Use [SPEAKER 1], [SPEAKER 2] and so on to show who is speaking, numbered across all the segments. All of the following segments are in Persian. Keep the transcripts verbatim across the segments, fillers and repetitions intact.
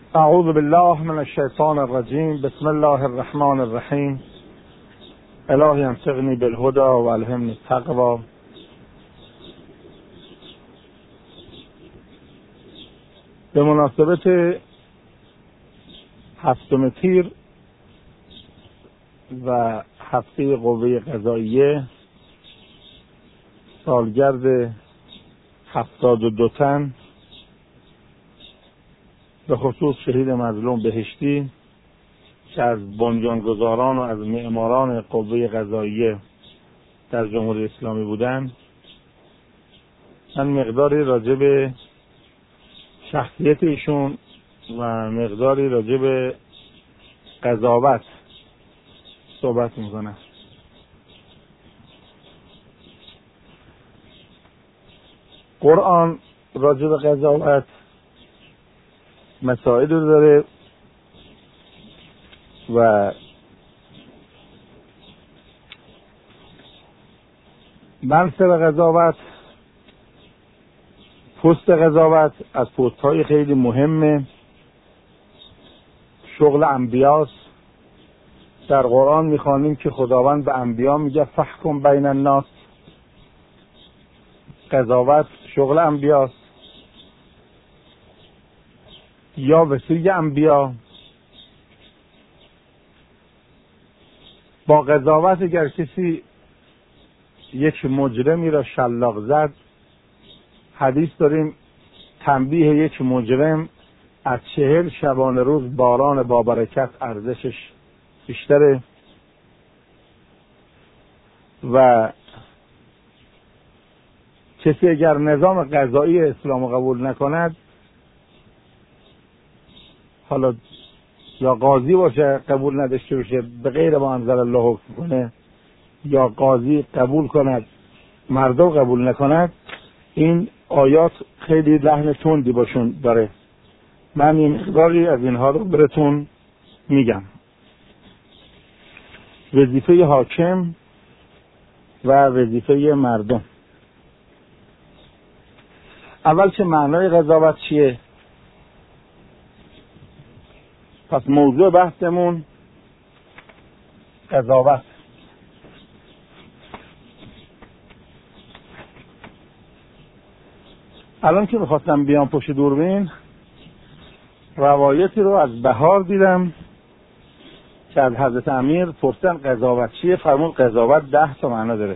[SPEAKER 1] اعوذ بالله من الشیطان الرجیم. بسم الله الرحمن الرحیم. الهی انصرنی بالهدى و الهمنی التقوی. به مناسبت هفتم تیر و هفته قوه قضاییه، سالگرد هفتاد و دو تن، به خصوص شهید مظلوم بهشتی که از بنیانگذاران و از معماران قوه قضاییه در جمهوری اسلامی بودند، من مقداری راجع به شخصیت ایشون و مقداری راجع به قضاوت صحبت میکنم. قرآن راجع به قضاوت مسائل رو داره و منصب قضاوت، پست قضاوت از پست‌های خیلی مهمه، شغل انبیاست. در قرآن میخوانیم که خداوند به انبیا میگه فحکم بین الناس. قضاوت شغل انبیاست یا وصی انبیا. با قضاوت اگر کسی یک مجرمی را شلاق زد، حدیث داریم تنبیه یک مجرم از چهل شبانه روز باران با برکت ارزشش بیشتره. و کسی اگر نظام قضایی اسلام قبول نکند، حالا یا قاضی باشه قبول نداشته باشه به غیر ما انزل الله حکم کنه، یا قاضی قبول کند مردم قبول نکند، این آیات خیلی لحن تندی باشون داره. من این مقداری از اینها رو براتون میگم. وظیفه حاکم و وظیفه مردم. اول که معنای قضاوت چیه؟ پس موضوع بحثمون قضاوت. الان که میخواستم بیام پشت دوربین، روایتی رو از بهار دیدم که از حضرت امیر پرسیدن قضاوت چیه؟ فرمود قضاوت ده تا معنا داره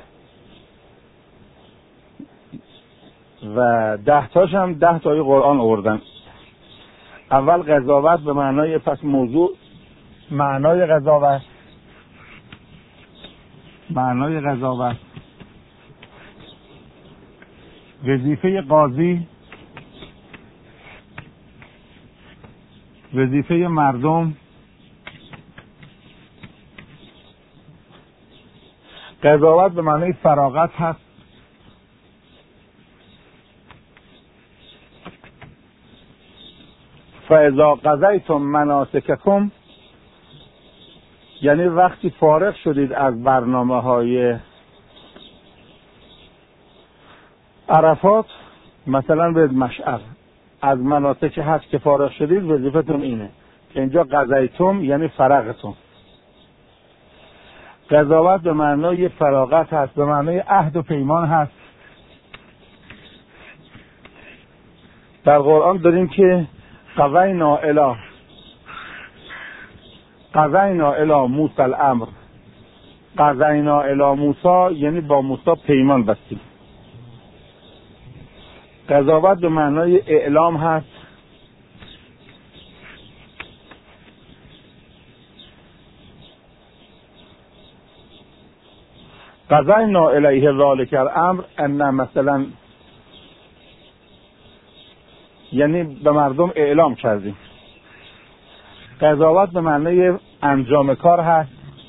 [SPEAKER 1] و ده تاش هم ده تای قرآن آوردن. اول قضاوت به معنای، پس موضوع معنای قضاوت. معنای قضاوت، وظیفه قاضی، وظیفه مردم. قضاوت به معنای فراغت هست. فاذا قضیتم مناسککم، یعنی وقتی فارغ شدید از برنامه های عرفات، مثلا به مشعر، از مناسک هست که فارغ شدید، وظیفتون اینه که اینجا قضیتم یعنی فرغتم. قضاوت به معنای فراغت هست، به معنای عهد و پیمان هست. در قرآن داریم که قضینا الی قضینا الی موسی الامر. قضینا الی موسی یعنی با موسی پیمان بستیم. قضاوت به معنای اعلام هست. قضینا الیه ذلک الامر ان، مثلا یعنی به مردم اعلام کردیم. قضاوت به معنای انجام کار هست.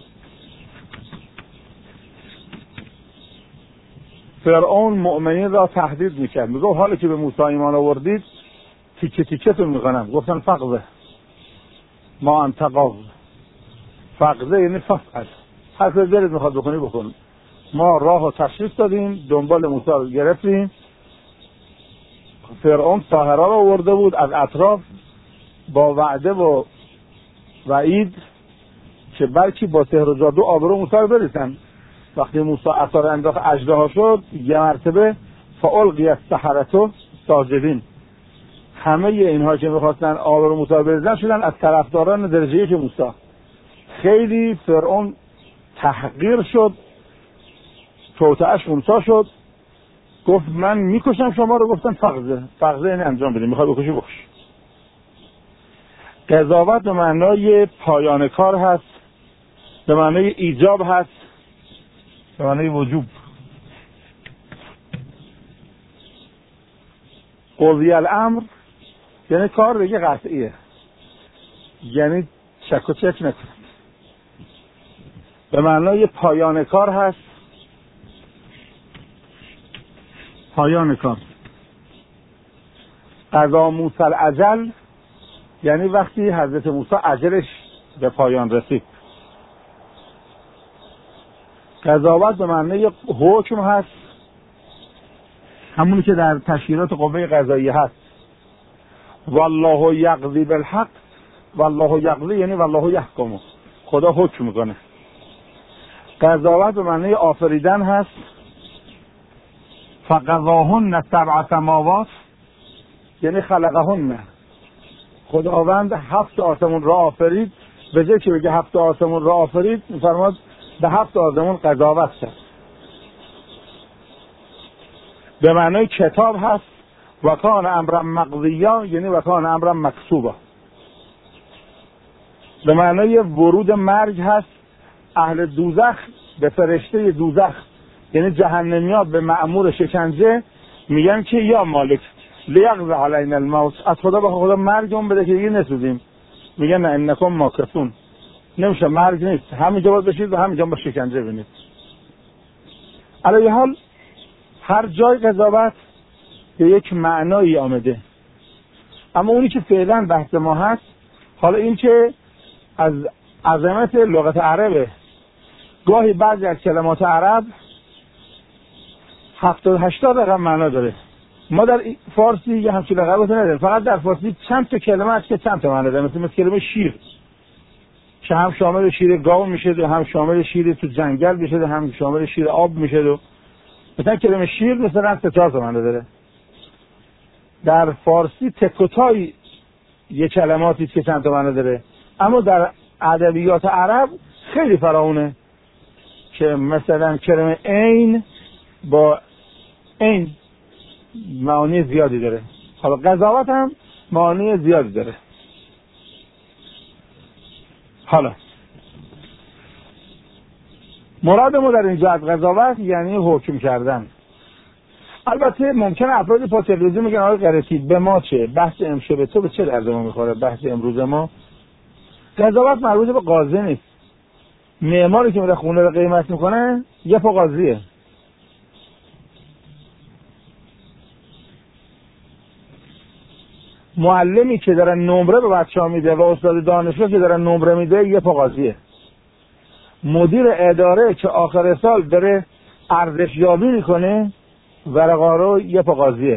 [SPEAKER 1] فرعون مؤمنین را تهدید میکرد، میگو حالا که به موسی ایمان آوردید تیکه تیکه‌تون میکنم. گفتن فقذه ما انت قاض. فقذه یعنی فقط هر کاری دلت میخواد بکنی بکن. ما راه و تشریف دادیم، دنبال موسی رو گرفتیم. فرعون ساحرا رو آورده بود از اطراف با وعده و وعید که بلکه با سحر و جادو آبرو موسی رو برسن. وقتی موسی عصا رو انداخت اژدها شد، یه مرتبه فالقی السحرة ساجدین، همه اینها که میخواستن آبرو موسی رو برسن شدن از طرفداران درجه یک موسی. خیلی فرعون تحقیر شد، توطئه‌اش خونسا شد، گفت من میکشم شما رو. گفتن فقزه فقزه این انجام بدیم، میخوای بکشی بکش. قضاوت به معنای پایان کار هست، به معنای ایجاب هست، به معنای وجوب. قضی الامر یعنی کار دیگه قطعیه، یعنی شک و چک نکنید. به معنای پایان کار هست، پایان کار. قضا موسی الاجل یعنی وقتی حضرت موسی اجلش به پایان رسید. قضاوت به معنی حکم هست، همونی که در تشکیلات قوه قضاییه هست. والله یقضی بالحق، والله یقضی یعنی والله یحکم، خدا حکم میکنه. قضاوت به معنی آفریدن هست. فقضاهن سبع سماوات یعنی خلقهن، خداوند هفت آسمون را آفرید. به جای که بگه هفت آسمون را آفرید، میفرماد به هفت آسمون قضاوت کرد. به معنای کتاب هست. و کان امرا مقضیا یعنی و کان امرا مکتوبا. به معنای ورود مرگ هست. اهل دوزخ به فرشته دوزخ یعنی جهنمیات به مأمور شکنجه میگن که یا مالک لیقضی علینا الموت، از خدا به خدا مرگمون بده که دیگه نسوزیم. میگن نه انکم ماکثون، نمیشه، مرگ نیست، همینجا باید بشید و همینجا با شکنجه بینید. علی حال هر جای قضاوت به یک معنایی آمده، اما اونی که فعلا بحث ما هست حالا این که از عظمت لغت عربه. گاهی بعضی از کلمات عرب هفتاد هشتاد رقم معنا داره. ما در فارسی یه همچین لقباتی نداریم، فقط در فارسی چند تا کلمه هست که چند تا معنا داره. مثل مثل کلمه شیر که هم شامل شیر گاو میشه و هم شامل شیر تو جنگل میشه و هم شامل شیر آب میشه. و مثلا کلمه شیر مثلا سه چهار تا معنا داره. در فارسی تکوتای یه کلماتی که چند تا معنا داره، اما در ادبیات عرب خیلی فراونه که مثلا کلمه عین با عین معانی زیادی داره. حالا قضاوت هم معانی زیادی داره. حالا مراد ما در اینجا از قضاوت یعنی حکم کردن. البته ممکنه افراد پا تلویزیون میگن آقای قرطی به ما چه؟ بحث امشب تو به چه درد ما میخوره؟ بحث امروز ما قضاوت مربوط به قاضی نیست. معماری که میره خونه رو قیمت میکنه یه پا قاضیه. معلمی که داره نمره به بچه‌ها میده و استاد دانشگاه که داره نمره میده یه پا قاضیه. مدیر اداره که آخر سال داره ارزشیابی میکنه ورقا رو یه پا قاضیه.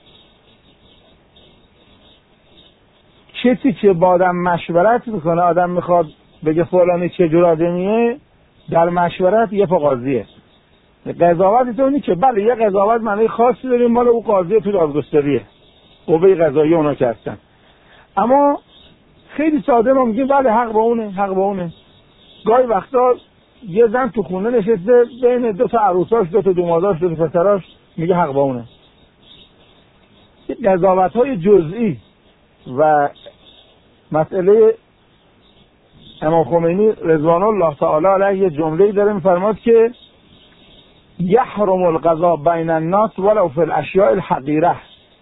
[SPEAKER 1] کسی که با آدم مشورت میکنه، آدم میخواد بگه فلانی چه جور آدمیه، در مشورت یه پا قاضیه. قضاوت اونی که بله یه قضاوت معنی خاصی داریم مال او قاضیه تو دادگستریه، قوه قضاییه اونا که هستن. اما خیلی ساده ما میگیم بله حق با اونه، حق با اونه. گاهی وقتا یه زن تو خونه نشسته بین دو تا عروساش، دو تا دوماداش، دو تا پسراش، میگه حق با اونه. قضاوت‌های جزئی و مسئله امام خمینی رضوان الله تعالی علیه جمله‌ای داره میفرماد که یحرم القضاء بین الناس ولو فی الاشیاء الحقیره.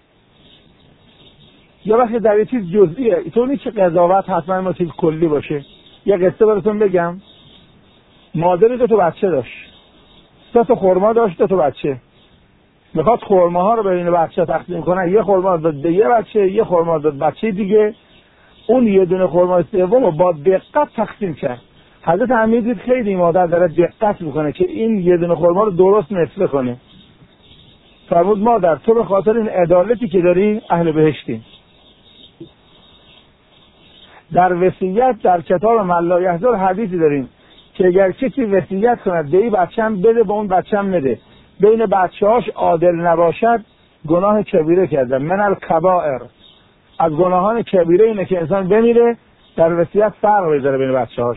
[SPEAKER 1] یا وقتی در یه چیز جزئیه، تو نیست که قضاوت حتما ما چیز کلی باشه. یه قصه براتون بگم. مادری دو تا بچه داشت، سه تا خرما داشت، دو تا بچه. میخواد خرماها رو بین بچه تقسیم کنه، یه خرما داد به یه بچه، یه خرما داد بچه دیگه. اون یه دونه خرما سوم رو با دقت تقسیم کرد. حضرت امیر دید خیلی مادر داره دقت میکنه که این یه دونه خرما رو درست نصفه کنه. فرمود مادر تو به خاطر این عدالتی که داری اهل بهشتی. در وصیت در کتاب من لا یحضر حدیثی داریم که اگر کسی وصیت کند به این بچه‌م بده به اون بچه‌م بده، بین بچه‌هاش عادل نباشد گناه کبیره کرده. من الکبائر، از گناهان کبیره اینه که انسان بمیره در وصیت فرق بذاره بین بچه‌هاش.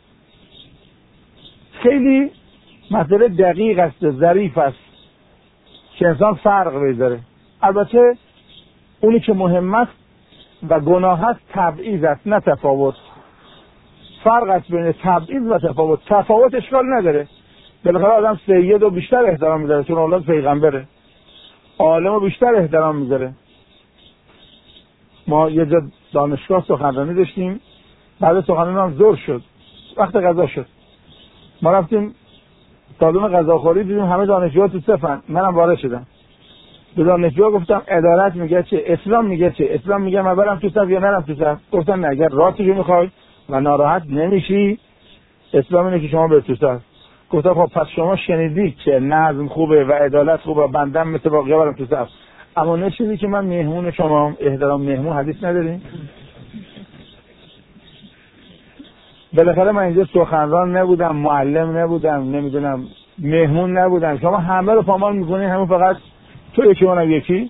[SPEAKER 1] خیلی مسئله دقیق است، ظریف است که انسان فرق بذاره. البته اونی که مهم است و گناه است تبعیض است نه تفاوت. فرق است بین تبعیض و تفاوت. تفاوت اشکال نداره، بالاخره آدم سید رو بیشتر احترام میذاره چون اولاد پیغمبره، عالم رو بیشتر احترام میذاره. ما یه جا دانشگاه سخنرانی داشتیم، بعد سخنرانی هم زور شد، وقت غذا شد، ما رفتیم سالن غذاخوری، دیدیم همه دانشجوها تو صفن. منم وارد شدم، به دانشجوها گفتم عدالت میگه چه، اسلام میگه چه؟ اسلام میگه من برم تو صف یا نرم تو صف؟ گفتن نه، اگر راستشو میخوای و ناراحت نمیشی اسلام اینه که شما به تو صف. گفتم خب پس شما شنیدی که نظم خوبه و عدالت خوبه، بندم مثل باقی‌ها برم تو صف، اما نشیدی که من مهمون شما، احترام مهمون حدیث نداریم؟ بالاخره من اینجا سخنران نبودم، معلم نبودم، نمیدونم مهمون نبودم، شما همه رو پامال میکنین، همون فقط تو یکی اونم یکی.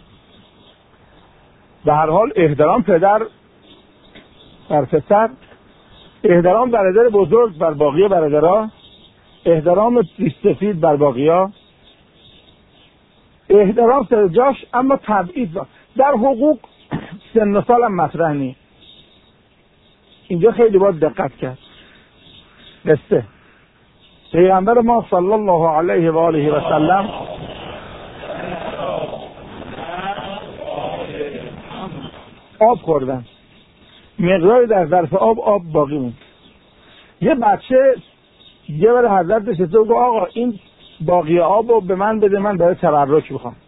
[SPEAKER 1] به هر حال احترام پدر بر پسر، احترام برادر بزرگ بر باقی برادرها، احترام سفید بر باقی‌ها، احترام سر جاش، اما تبعیض در حقوق سن و سال هم مطرح نیست. اینجا خیلی باید دقت کرد. بسته پیغمبر ما صلی الله علیه و آله و سلم آب خوردن، مقداری در ظرف آب آب باقی موند. یه بچه یه بار حضرت نشسته و گفت آقا این باقی آب رو به من بده، من برای تبرک میخوام.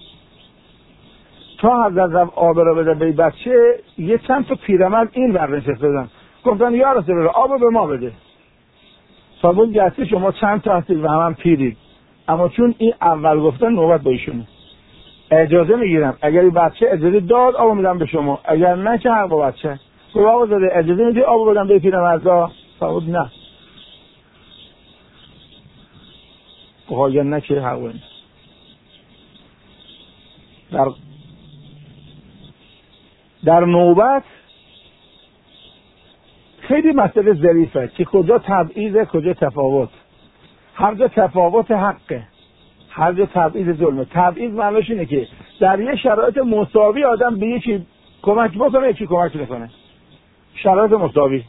[SPEAKER 1] تا حضرت رفت آب رو بده به بچه، یه چند تا پیرمرد این ور نشسته بودن، گفتن یا رسول الله آب رو به ما بده. صابون گستی شما چند تا هستید و هم, هم پیرید، اما چون این اول گفتن نوبت با ایشونه. اجازه میگیرم، اگر این بچه اجازه داد آب میدم به شما، اگر نه که حق با بچه. گفت آقا داده اجازه میدی آب بدم به پیرمردا؟ صابون نه. گفت یا نه که حق بدم. در در نوبت خیلی مسئله ظریفه که کجا تبعیضه کجا تفاوت. هر جا تفاوت حقه، هر جا تبعیض ظلمه. تبعیض معنیش اینه که در یه شرایط مساوی آدم به یکی کمک بکنه یکی کمک نکنه، شرایط مساوی.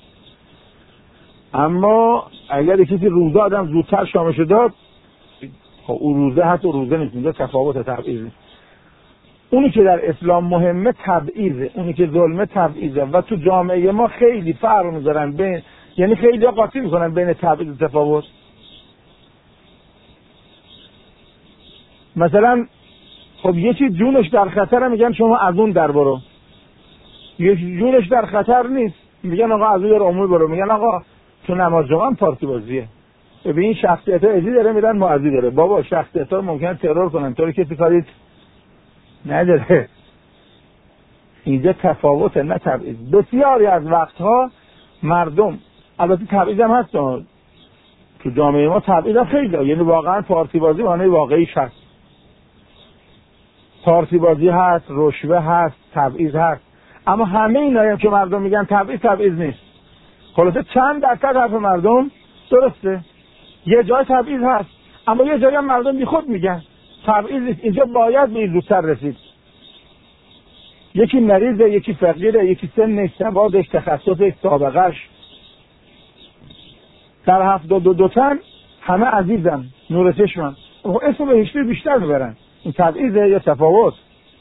[SPEAKER 1] اما اگر کسی روزه آدم زودتر شامشو داد، خب اون روزه حتی روزه نیست، اینجا تفاوت تبعیضه. اونی که در اسلام مهمه تبعیضه، اونی که ظلمه تبعیضه. و تو جامعه ما خیلی فرق میذارن بین، یعنی خیلی قاطی میکنن بین تبعیض و تفاوت. مثلا خب یکی جونش در خطره میگن شما از اون در برو، یکی جونش در خطر نیست میگن آقا از اون در عمومی برو. میگن آقا تو نماز جمعه هم پارتی بازیه، به این شخصیت ها ازی داره میدن ما ازی داره. بابا شخصیت ها ممکنه ترور کنن، طوری کسی کاریت نداره. اینجا تفاوت نه تبعیض. بسیاری از وقتها مردم، البته تبعیض هم هست تو جامعه ما، تبعیض هم خیلی، یعنی واقعا پارتی بازی معنی واقعیش هست، پارتی بازی هست، رشوه هست، تبعیض هست. اما همه اینا هم که مردم میگن تبعیض، تبعیض نیست. خلاصه چند درصد حرف مردم درسته، یه جای تبعیض هست، اما یه جایی هم مردم بی خود میگن تبعیض نیست. اینجا باید به این زودتر رسید. یکی مریضه، یکی فقیره، یکی سن سوادش، تخصصش، سابقش. در هفتاد و دو تن همه عزیزن، نور چشمن، اسم بهشتی بیشتر میبرن. این تبعیضه یا تفاوت؟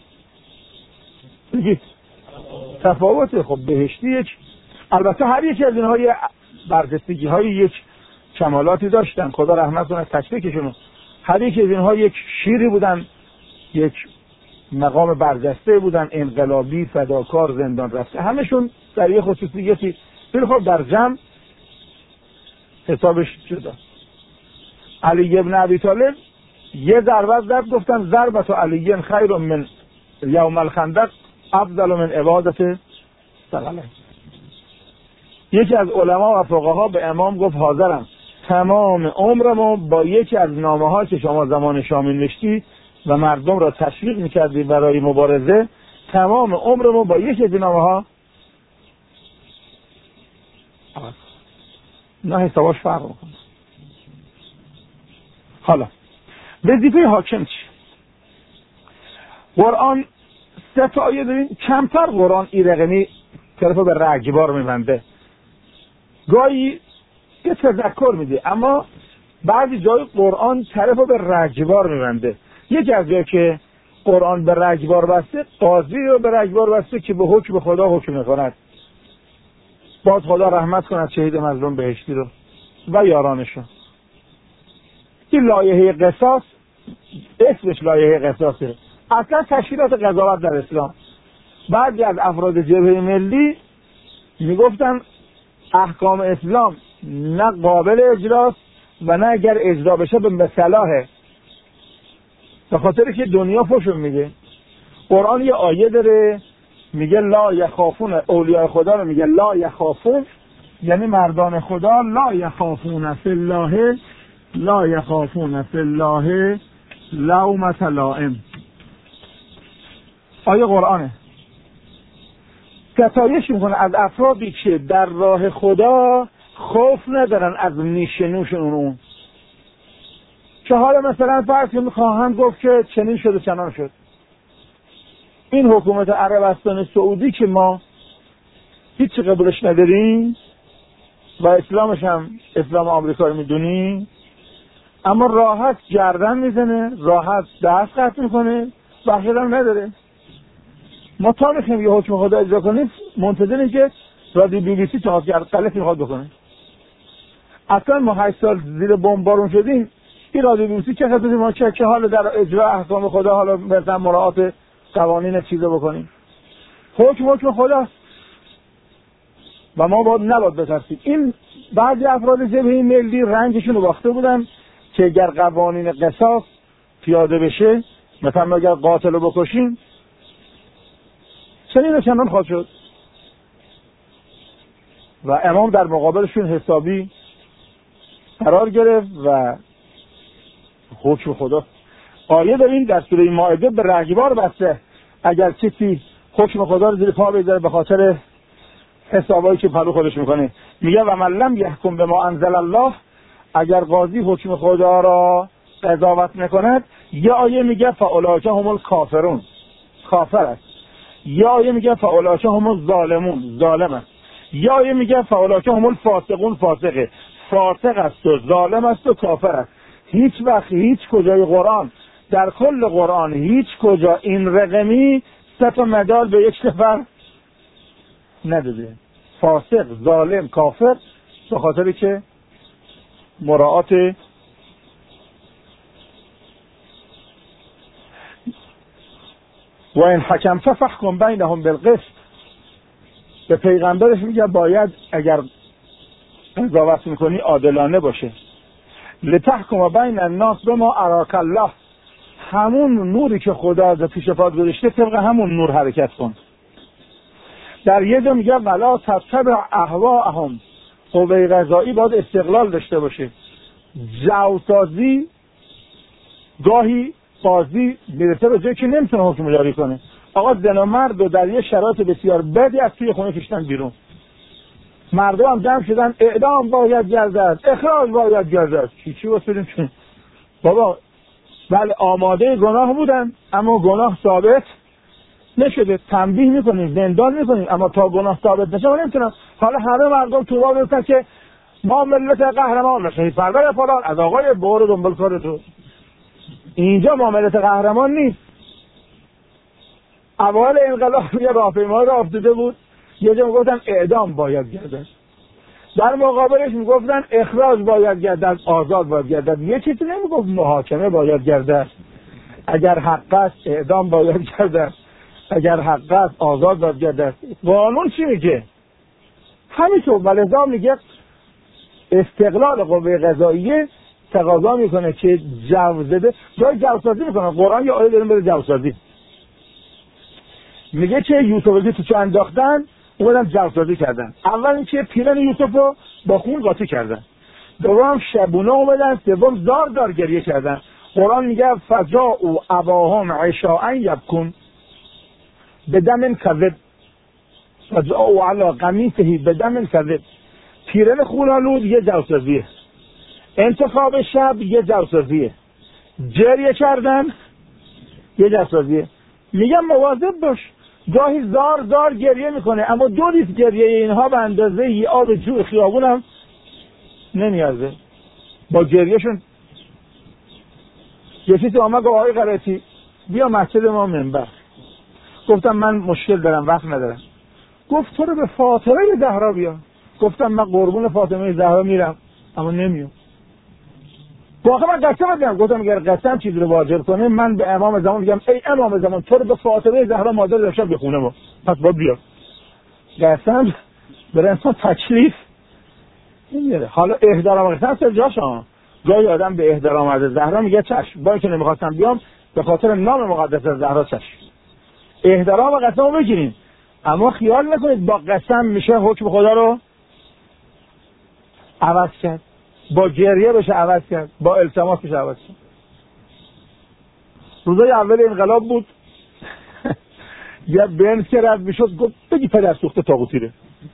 [SPEAKER 1] بگید تفاوته. خب بهشتی یک، البته هر یکی از اینها یه برجستگی های یک کمالاتی داشتن، خدا رحمت کنه تک تکشون. هر یکی از اینها یک شیری بودن، یک مقام برجسته بودن، انقلابی، فداکار، زندان رفته، همشون در یه خصوصیتی. ولی خب در جمع حسابش جدا. علی ابن ابی طالب یه ضربت زد، گفتن ضربت علی خیر من یوم الخندق افضل من عبادت ثقلین. یکی از علما و فقها به امام گفت حاضرم تمام عمرمو با یکی از نامه‌ها که شما زمان شاه می‌نوشتی و مردم را تشویق می‌کردی برای مبارزه، تمام عمرمو با یکی از نامه‌ها نه حساباش فرق می‌کنه. حالا وظیفه حاکم چی؟ قرآن سه تا آیه داریم، کمتر قرآن این رقمی طرف به رگبار می‌بنده، گاهی یه تذکر میده، اما بعضی جای قرآن طرف به رگبار می‌بنده. یکی از جایی که قرآن به رگبار بسته، قاضی رو به رگبار بسته که به حکم خدا حکم می‌کند. باز خدا رحمت کند شهید مظلوم بهشتی رو و یارانشون. این لایحه قصاص اسمش لایحه قصاصه، اصلا تشکیلات قضاوت در اسلام. بعضی از افراد جبهه ملی میگفتن احکام اسلام نه قابل اجراست و نه اگر اجرا بشه به صلاحه، به خاطر که دنیا پشون میگه. قرآن یه آیه داره میگه لا یخافون، اولیاء خدا رو میگه لا یخافون، یعنی مردان خدا لا یخافون فی الله، لا یخافون فی الله لومة لائم. آیه قرآنه ستایش میکنه از افرادی که در راه خدا خوف ندارن از نیش نوش اون، که حالا مثلا فرض کنید خواهند گفت که چنین شد و چنان شد. این حکومت عربستان سعودی که ما هیچ قبولش نداریم و اسلامش هم اسلام آمریکا رو میدونیم، اما راحت گردن میزنه، راحت دست قطع میکنه، وحشت هم نداره. ما تا میخوایم یه حکم خدا اجرا کنیم منتظریم که رادیو بی بی سی چهار کرد غلط میخواد بکنه. اصلا ما هشت سال زیر بمبارون شدیم، این رادیو بی بی سی چه خطری ما چه که حالا در اجرا احکام خدا حالا مثلا مراعات قوانین چیزا بکنیم. حکم حکم خداست و ما باید نباید بترسیم. این بعضی افراد جبهه ملی رنجشون رو باخته بودن که اگر قوانین قصاص پیاده بشه، مثلا اگر قاتل رو بکشیم چنین چنان خواهد شد، و امام در مقابلشون حسابی قرار گرفت و حکم خدا. آیه داریم در سوره مائده به رگبار بسته اگر کسی حکم خدا رو زیر پا بذاره به خاطر حسابایی که پلو خودش میکنه. میگه و من لم یحکم بما انزل الله، اگر قاضی حکم خدا را قضاوت نکند، یه آیه میگه فاولئک هم الکافرون، کافر است. یه آیه میگه فاولئک هم الظالمون، ظالم است. یه آیه میگه فاولئک هم الفاسقون، فاسقه، فاسق است و ظالم است و کافر است. هیچ وقت هیچ کجای قرآن، در کل قرآن هیچ کجا این رقمی سه تا مدال به یک نفر نداده. فاسق، ظالم، کافر، به خاطری که مراعات و این حکم فحکم بینهم بالقسط. به پیغمبرش میگه باید اگر قضاوت میکنی عادلانه باشه. لتحکم بین الناس بما اراک الله، همون نوری که خدا از پیش پات گذاشته طبق همون نور حرکت کن. در یه جا میگه ولا تتبع اهواءهم، قوه قضایی باید استقلال داشته باشه. جوسازی گاهی قاضی میرسه به جایی که نمیتونه حکم جاری کنه. آقا زن و مرد رو در یه شرایط بسیار بدی از توی خونه کشتن بیرون، مردم هم جمع شدن اعدام باید گردد، اخراج باید گردد. چی چی واسه چون بابا ولی آماده گناه بودن اما گناه ثابت نشده. تنبیه میکنیم، زندان میکنیم، اما تا گناه ثابت نشه ما نمیتونم. حالا همه مردم تو راه میفتن که ما ملت قهرمان نشیم، پرور فلان از آقای بور دنبال کار تو. اینجا ما ملت قهرمان نیست. اول انقلاب یه راهپیمایی راه افتاده بود، یه جا میگفتن اعدام باید گردد، در مقابلش میگفتن اخراج باید گردد، آزاد باید گردد. یه چیزی نمیگفت محاکمه باید گردد، اگر حق است اعدام باید گردد، اگر حق است آزاد باید گردد. قانون چی میگه؟ همینطور. ولذا میگه استقلال قوه قضاییه تقاضا میکنه که جوزده جای جوسازی میکنه. قرآن یه آیه داریم بره جوسازی، میگه که یوسف تو چه انداختن اومدن جواب‌دادی کردن. اول اینکه پیرن یوسف رو با خون قاطی کردن، دوم شبونه اومدن، سوم زار دار گریه کردن. قرآن میگه فجاءوا اباهم عشاء یبکون بدم کذب، فجاءوا علی قمیصه بدم کذب. پیرن خونالود یه جواب‌دادیه، انتخاب شب یه جواب‌دادیه، گریه کردن یه جواب‌دادیه. میگم مواظب باش، گاهی زار زار گریه میکنه اما دو لیتر گریه اینها به اندازه یه آب جو خیابون هم نمیارزه. با گریهشون یکی تو آمد گفت آقای غلطی بیا مسجد ما منبر. گفتم من مشکل دارم وقت ندارم. گفت تو رو به فاطمه زهرا بیا. گفتم من قربون فاطمه زهرا میرم اما نمیام. واقعا من قسم میدم، گفتم اگر قسم چیزی رو واجب کنه من به امام زمان میگم ای امام زمان تو رو به فاطمه زهرا مادر داشتم بخونه ما، پس باید بیا. قسم برای انسان تکلیف نمیاره. حالا احترام قسم سر جاشم، جای آدم به احترام از زهرا میگه چشم، با اینکه نمیخواستم بیام به خاطر نام مقدس زهرا چشم. احترام قسم رو بگیریم اما خیال نکنید با قسم میشه حکم خدا رو عوض کرد، با گریه بشه عوض کرد، با التماس بشه عوض کرد. روزای اول انقلاب بود یه بنز که رد میشد گفت بگی پدر سوخته طاغوتیره.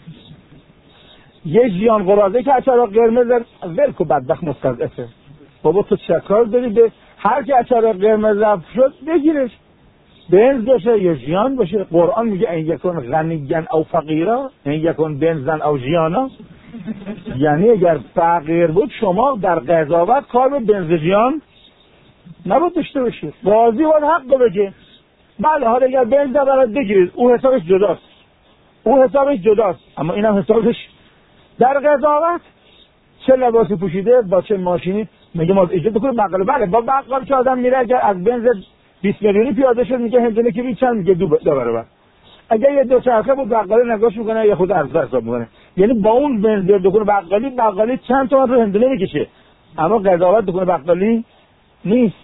[SPEAKER 1] یه جیان قرازه که اچراغ قرمز ولکو بدبخت مستضعفه. بابا تو چکار داری به هر که اچراغ قرمز رفت شد بگیرش، بنز بشه یا جیان بشه. قرآن میگه این یکون غنیان او فقیرا این یکون بنزن او جیانا. یعنی اگر فقیر بود شما در قضاوت کار به بنز جیان نباید داشته باشید، قاضی باید حق بگه. بله حالا اگر بنز برات بگیرید او حسابش جداست، او حسابش جداست، اما اینم حسابش در قضاوت چه لباسی پوشیده با چه ماشینی. میگه ما اجازه بکنه بقال. بله با بقال که آدم میره اگر از بنز بیست میلیونی پیاده شد میگه هندونه که چند میگه دو برابر. اگر یه دو چرخه بود بقالی نگاش میکنه یا خود ارزش حساب میکنه. یعنی با اون بنز دکون بقالی بقالی چند تومن رو هندونه میکشه اما قضاوت دکون بقالی نیست.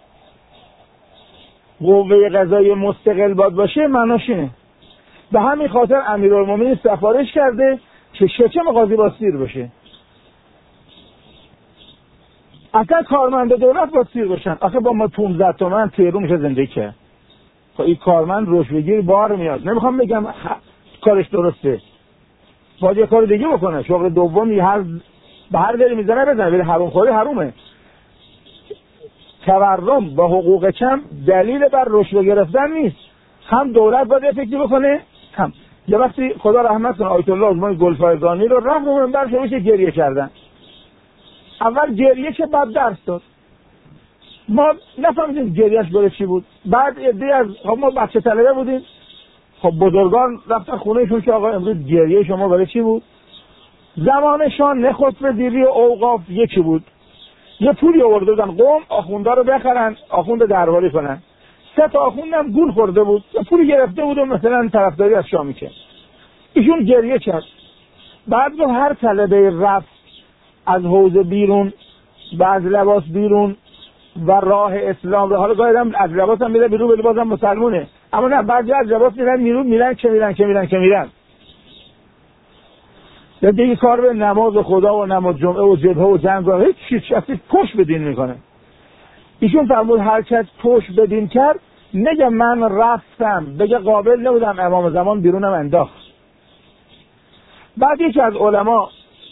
[SPEAKER 1] قوه قضایی مستقل باید باشه معناش اینه. به همین خاطر امیرالمومنین سفارش کرده که شکم قاضی با سیر باشه. اصلا کارمند دولت با سیر باشن. آخه با ما پانزده تومن تیرو میشه زندگی کرد. خب این کارمند رشوه‌گیر بار میاد. نمیخوام بگم کارش درسته، باید یه کار دیگه بکنه. شغل دومی هر به هر دلی میزنه بزنه، ولی حروم خوری حرومه. تورم با حقوق کم دلیل بر رشوه گرفتن نیست. هم دولت باید فکری بکنه، هم یه وقتی خدا رحمت کنه آیت الله عظمای گلپایگانی رو رفت رو منبر شروع گریه کردن. اول گریه که بعد درس داد. ما نفهمیدیم گریهش برای چی بود. بعد ایده از خب ما بچه طلبه بودیم، خب بزرگان رفتن خونهشون که آقا امروز گریه شما برای چی بود؟ زمانشان نخست وزیری و اوقاف یکی بود، یه پولی آورده بودن قوم آخونده رو بخرن آخوند درباری کنن. سه تا آخوند هم گول خورده بود، پولی گرفته بود و مثلا طرفداری از شامی کرد. ایشون گریه کرد. بعد به هر طلبه رفت از حوزه بیرون و از لباس بیرون و راه اسلام رو، حالا گاهی هم از لباس هم میره بیرون ولی بازم مسلمونه، اما نه بعضی از لباس میرن میرون میرن که میرن که میرن که میرن یا دیگه کار به نماز خدا و نماز جمعه و جبهه و جنگ و هیچ چیز چیزی پشت به دین میکنه. ایشون فرمود هر کس پشت به دین کرد نگه من رفتم بگه قابل نبودم امام زمان بیرونم انداخت. بعد یکی از علما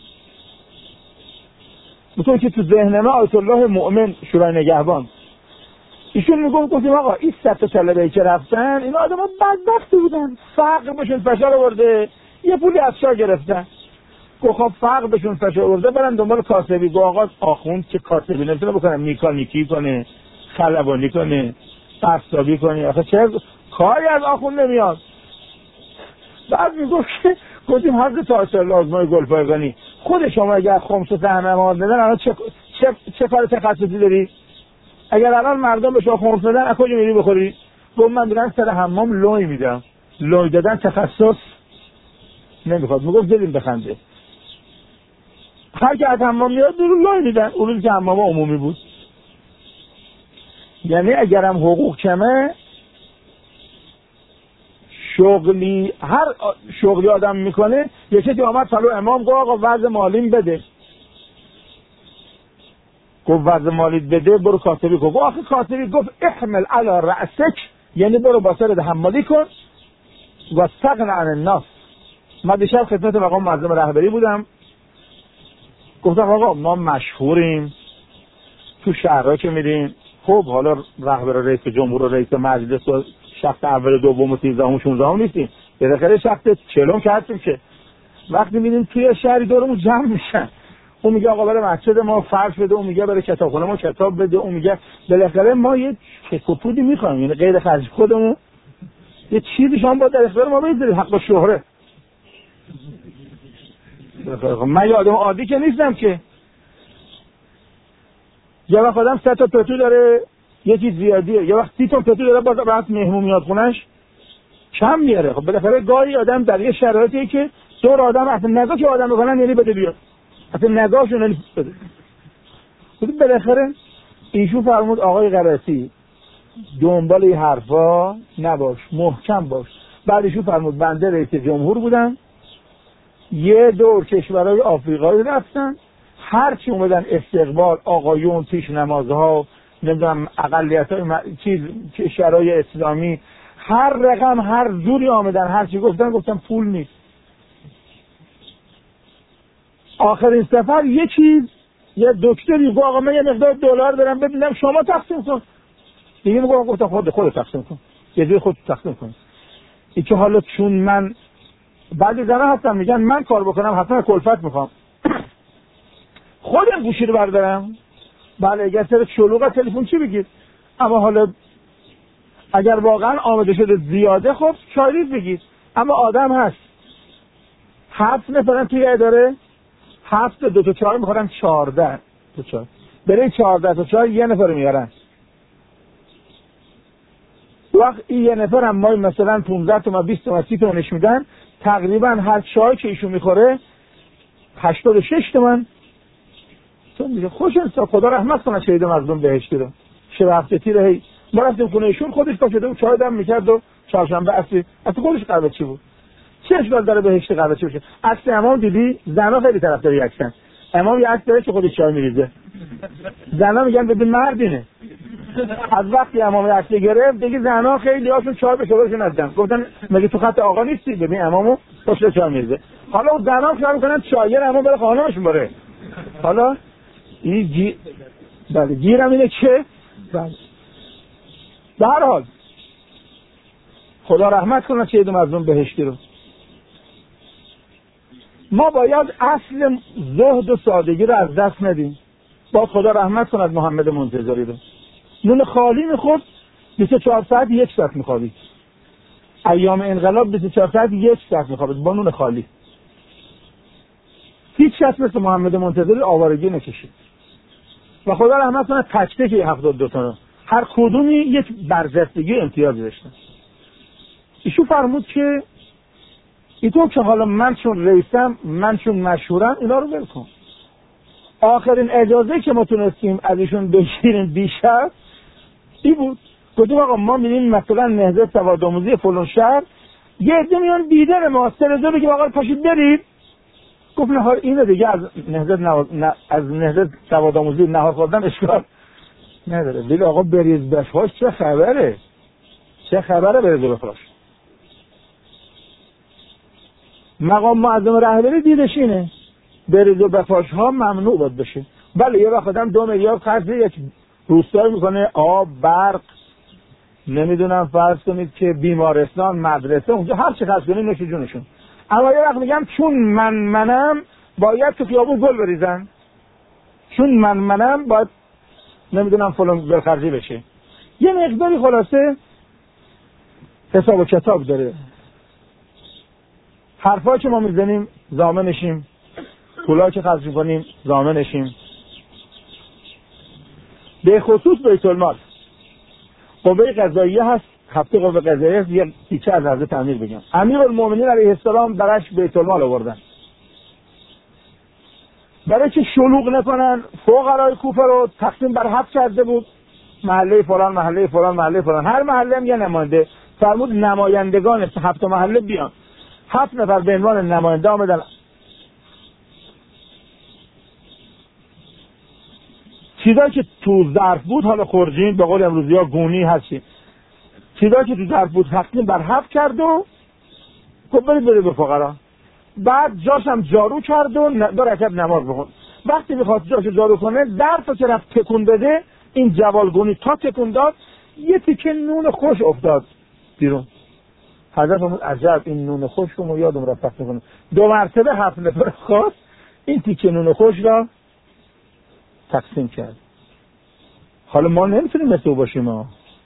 [SPEAKER 1] بطور که تو ذهن ما آیت الله مؤمن شورای نگهبان ایشون میگفت گفتیم آقا این سطح طلبه‌ای که رفتن این آدم ها بدبخت بودن، فقر بهشون فشار آورده یه پولی از شاه گرفتن. گفت خب فقر بهشون فشار آورده برن دنبال کاسبی. گفت آقا آخوند که کاسبی نمیتونه بکنه، میکانیکی کنه، خلبانی کنه، قصابی کنه، آخه چه کاری از آخوند نمیاد. بعد میگفت که گفتیم حضرت تاج لازمای گلپایگانی خود شما اگر خمس و سهم امام بدن الان چه چه چه کار تخصصی داری؟ اگر الان مردم به شما خمس بدن از کجا میری بخوری؟ گفت من میرم سر حمام لوی میدم. لوی دادن تخصص نمیخواد. میگفت دلیم بخنده. هر کی از حمام میاد دور لوی میدن. اون روز که حمام عمومی بود. یعنی اگرم حقوق کمه شغلی هر شغلی آدم میکنه یه کسی آمد سلو امام گفت آقا وضع مالیم بده، گفت وضع مالیت بده برو کاتبی کن. گفت آخه کاتبی گفت احمل علی رأسک، یعنی برو با سرت حمالی کن و استغن عن الناس. من دیشب خدمت مقام معظم رهبری بودم، گفتم آقا ما مشهوریم تو شهرها که میریم، خب حالا رهبر رئیس جمهور و رئیس مجلس و شخص اول دوم و سیزدهم و شانزدهم نیستیم، بالاخره شخص چهلم که هستیم که وقتی میریم توی شهری دورمون جمع میشن، اون میگه آقا برای مسجد ما فرش بده، اون میگه برای کتابخونه ما کتاب بده، اون میگه بالاخره ما یه کپودی میخوایم، یعنی غیر خرج خودمون یه چیزی شما با در اختیار ما بذارید، حق شهره. من یه آدم عادی که نیستم که. یه وقت آدم سه تا پتو داره یه چیز زیادیه، یه وقت سی تا پتو داره باز راحت مهمون میاد خونش کم میاره. خب بالاخره گاهی آدم در یه شرایطی که دور آدم اصلا نگاه که آدم بکنن یعنی بده بیاد، اصلا نگاهشون یعنی بده. خب بالاخره ایشون فرمود آقای قرسی دنبال این حرفا نباش، محکم باش. بعد ایشون فرمود بنده رئیس جمهور بودم، یه دور کشورهای آفریقایی رفتن، هرچی اومدن استقبال آقایون پیش نمازها نمیدونم اقلیت‌های م... چیز کشورهای اسلامی هر رقم هر جوری آمدن هرچی گفتن گفتن پول نیست. آخرین سفر یه چیز یه دکتری گفت آقا من یه مقدار دلار دارم ببینم شما تقسیم کن. دیگه میگم گفتم خود خود تقسیم کن، یه جوری خود تقسیم کن. این که حالا چون من بعضی زنها هستن میگن من کار بکنم حتما کلفت میخوام، خودم گوشی رو بردارم، بله اگر سر شلوغ تلفن چی بگید، اما حالا اگر واقعا آماده شده زیاده خب چایریز بگید. اما آدم هست هفت نفرن توی اداره، هفت دو تا چهار میخورن چهارده تا چهار، برای چهارده تا چهار یه نفر میارن. وقت این یه نفر هم مای مثلا پونزده تومن بیست تومن سی تومنش میدن، تقریبا هر چای که ایشون میخوره هشتاد و شش تومن. تو میگه خوش انسان خدا رحمت کنه شهید مظلوم بهشتی رو. شب هفته تیره هی ما رفتیم خونه ایشون، خودش پا شده بود چای دم میکرد و چهارشنبه اصلی اصلا خودش قهوه چی بود، چه اشکال داره بهشت قهوه چی بشه. عکس امام دیدی؟ زنا خیلی طرفدار عکسن. امام یه عکس داره که خودش چای میریزه، زنا میگن ببین مردینه. از وقتی امام عکس گرفت دیگه زنا خیلی هاشون چای به شوهرشون ندادن، گفتن مگه تو خط آقا نیستی؟ ببین امامو خوش چای میریزه. حالا اون زنا کار میکنن چایر امام بره خانه‌شون بره. حالا این جی بله گیرم اینه که بله به هر حال خدا رحمت کنه شهید مظلوم بهشتی رو. ما باید اصل زهد و سادگی رو از دست ندیم. با خدا رحمت کنه محمد منتظری رو، نون خالی میخورد بیست و چهار ساعت یک ساعت میخوابید، ایام انقلاب بیست و چهار ساعت یک ساعت میخوابید با نون خالی. هیچ کس مثل محمد منتظری آوارگی نکشید و خدا رحمت کنه تک تک هفتاد و دو تا هر کدومی یک برجستگی امتیازی داشتن. ایشون فرمود که ایتون که حالا من چون رئیسم من چون مشهورم اینا رو ول کن. آخرین اجازه که ما تونستیم از ایشون بگیریم بیشتر این بود، گفتیم آقا ما میریم مثلا نهضت سوادآموزی فلان شهر، یه عده میان بیدر ما سه روزه بگیم آقا پاشید برید. گفت نه اینو دیگه از نهضت نو... نه... از نهضت سوادآموزی نهار خوردن اشکال نداره. دیگه آقا بریز بفاش چه خبره؟ چه خبره بریز بفاش؟ مقام معظم رهبری دیدش اینه بریز و بفاش ها ممنوع باید بشه. بله یه وقت آدم دو میلیارد خرج یک روستایی میکنه، آب برق نمیدونم فرض کنید که بیمارستان مدرسه اونجا هر چی خرج کنید نوش جونشون. اما یه وقت میگم چون من منم باید تو خیابون گل بریزن، چون من منم باید نمیدونم فلان برخرجی بشه. یه مقداری خلاصه حساب و کتاب داره. حرفا که ما میزنیم ضامنشیم، پولا که خرج میکنیم ضامنشیم. به خصوص بیت المال قوه قضاییه هست، هفته قوه قضاییه هست. یه تیکه از حضرت امیر بگم. امیرالمومنین علیه السلام برش بیت المال آوردن برای که شلوغ نکنن. فقرای کوفه رو تقسیم بر هفت کرده بود، محله فلان محله فلان محله فلان، هر محله هم یه نماینده. فرمود نمایندگان هفت محله بیان. هفت نفر به عنوان نماینده آمدن. چیزایی که تو ظرف بود حالا خورجین به قول امروزی ها گونی هستی، چیزایی که تو ظرف بود تقسیم بر هفت کرد و گفت برید برید به فقرا. بعد جاش هم جارو کرد و دو رکعت نماز بخون. وقتی میخواست جاش جارو کنه ظرف که رفت تکون بده، این جوالگونی تا تکون داد یه تیکه نون خوش افتاد بیرون. حضرت فرمود عجب این نون خوش رو یادم رفت پخت کنم. دو مرتبه هفت نفر خواست این تیکه نون خوش را تقسیم کرد. حالا ما نمیتونیم مثل او باشیم، ما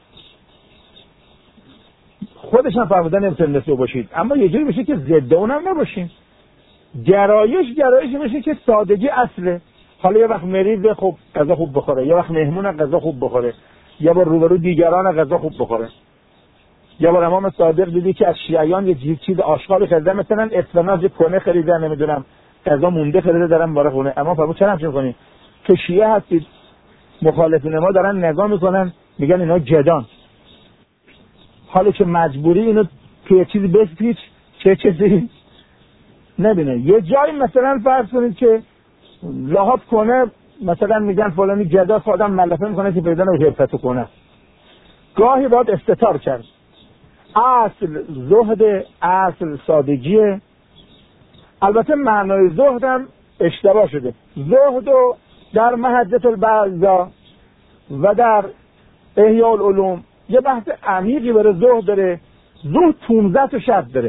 [SPEAKER 1] خودش هم فرمودن نمیتونیم مثل او باشید، اما یه جوری بشه که ضد اونم نباشیم. گرایش گرایش میشه که سادگی اصله. حالا یه وقت مریض خوب غذا خوب بخوره، یه وقت مهمون غذا خوب بخوره، یه بار روبرو دیگران غذا خوب بخوره. یه بار امام صادق دیدی که از شیعیان یه چیز آشغال خریده، مثلا اسفناج کنه خریده، نمیدونم غذا مونده خریده دارن باره خونه. اما فرمود چرا همچین کنی؟ که شیعه هستید، مخالفین ما دارن نگاه میکنن میگن اینا جدان، حالا که مجبوری اینو که یه چیزی بسپیچ چه چیزی نبینه. یه جایی مثلا فرض کنید که لحاف کنه، مثلا میگن فلانی جدا آدم ملافه میکنه که پیدا نمیشه حرفتو کنه. گاهی باید استتار کرد. اصل زهد، اصل سادگیه. البته معنای زهد هم اشتباه شده. زهد و در محجة البعضا و در احیاء العلوم یه بحث عمیقی برای زهد داره. زهد پونزده تا شرط داره.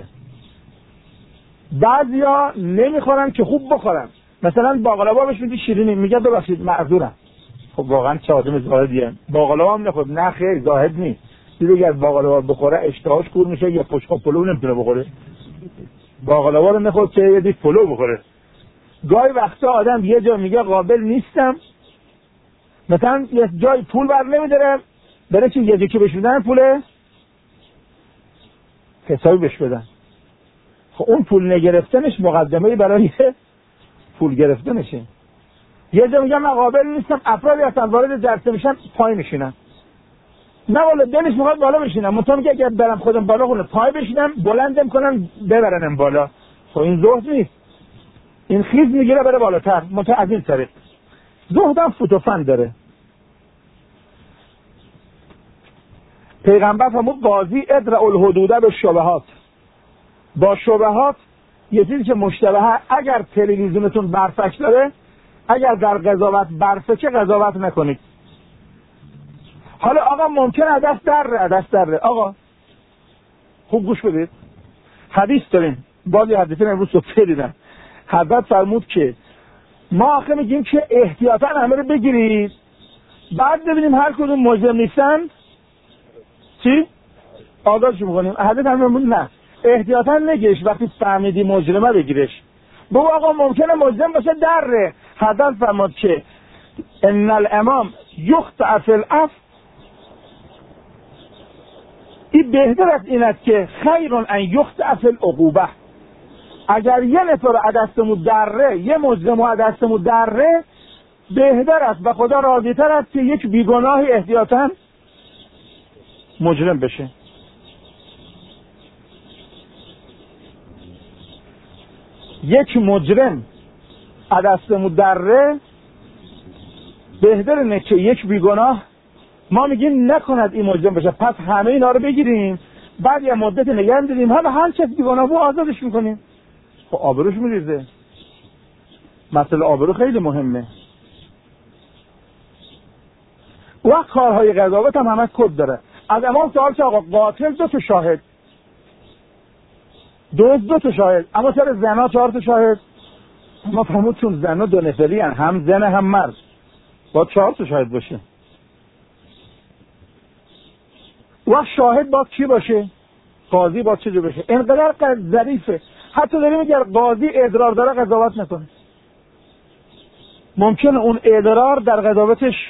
[SPEAKER 1] بعضیا نمیخورن که خوب بخورن، مثلا باقلوا بهش میگی شیرینی، میگه ببخشید معذورم. خب واقعا چه آدم زاهدیه. باقلوا هم نخورد، نه خیر زاهد نیست. دیگه از باقلوا بخوره اشتهاش کور میشه، یا پشت پلو نمیتونه بخوره. باقلوا رو نخورد که یه دیگه پلو بخوره. گاهی وقتا آدم یه جا میگه قابل نیستم، مثلا یه جای پول بر نمیداره، بره چی یه جکی بهش بدن پوله حسابی بهش بدن. خب اون پول نگرفتنش مقدمه برای پول گرفتنشه. یه جا میگم من قابل نیستم، افرادی هستن وارد جلسه میشن پای میشینن، نه والا دلش میخواد بالا بشینم، منتها میگه اگر برم خودم بالا خونه پای بشینم بلندم کنم ببرنم بالا. خب این زهد نیست، این خیز میگیره بره بالاتر. منتها از این طریق زهد هم فوتوفن داره. پیغمبر فرمود قاضی ادرع الحدود به شبهات. با شبهات یه چیزی که مشتبهه، اگر تلویزیونتون برفک داره، اگر در قضاوت برفکه قضاوت نکنید. حالا آقا ممکنه عدس دره، عدس دره آقا خوب گوش بدید. حدیث داریم، بعضی حدیثین امروز صبح دیدم. حضرت فرمود که ما آخه میگیم که احتیاطاً همه رو بگیرید، بعد ببینیم هر کدوم مجرم نیستن چی؟ آزادش میکنیم. حضرت فرمود نه، احتیاطاً نگیرش، وقتی فهمیدی مجرمه بگیرش. بابا آقا ممکنه مجرم باشه دره. حضرت فرمود که ان الامام یخطئ فی العفو، این بهتر از این است که خیر ان یخطئ فی العقوبه. اگر یه نفر عدستمون دره، یه مجرم عدستمون دره، بهتر است و خدا راضی تر است که یک بیگناهی احتیاطاً مجرم بشه. یک مجرم عدستمون دره، بهتر اینه که یک بیگناه. ما میگیم نکند این مجرم بشه، پس همه اینا رو بگیریم، بعد یه مدت نگه می‌داریم، حالا هر کس بیگناه بود آزادش میکنیم. خب آبروش میریزه. مسئله آبرو خیلی مهمه. وقت کارهای قضاوت هم همه کد داره. از امام سوال که آقا قاتل دو تا شاهد، دوز دو تا شاهد، اما چرا زنا چهار تا شاهد؟ ما فهمود چون زنا دو نفری هن، هم زن هم مرد، باید چهار تا شاهد باشه. وقت شاهد باید کی باشه؟ قاضی باید چه جو باشه؟ اینقدر ظریفه. حتی داریم اگر قاضی ادرار داره قضاوت نکنه، ممکنه اون ادرار در قضاوتش.